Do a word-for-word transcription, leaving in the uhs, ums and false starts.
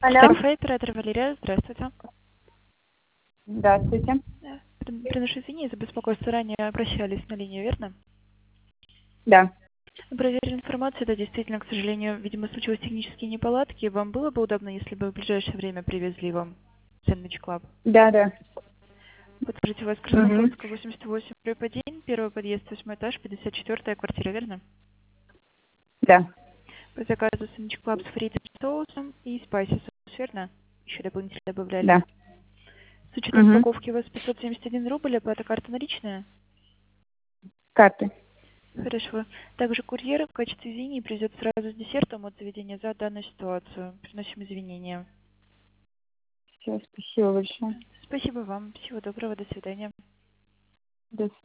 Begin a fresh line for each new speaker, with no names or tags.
Алло.
Кафе, оператор Валерия, здравствуйте.
Здравствуйте.
Да. При- Приношу извинения за беспокойство. Ранее обращались на линию, верно?
Да.
Мы проверили информацию, да, действительно, к сожалению, видимо, случились технические неполадки. Вам было бы удобно, если бы в ближайшее время привезли вам Сэндвич Клаб?
Да, да.
Подскажите, у вас
Угу.
Краснооктябрьская, восемьдесят восемь, дробь один, первый подъезд, восьмой этаж, пятьдесят четвёртая квартира, верно?
Да.
По заказу Сэндвич Клаб с фритом соусом и спайси соус, верно? Еще дополнительно добавляли.
Да.
С учетом
Угу.
упаковки у вас пятьсот семьдесят один рубль, оплата карта наличная?
Карты.
Хорошо. Также курьер в качестве извинений придет сразу с десертом от заведения за данную ситуацию. Приносим извинения.
Все, спасибо большое.
Спасибо вам. Всего доброго. До свидания.
До свидания.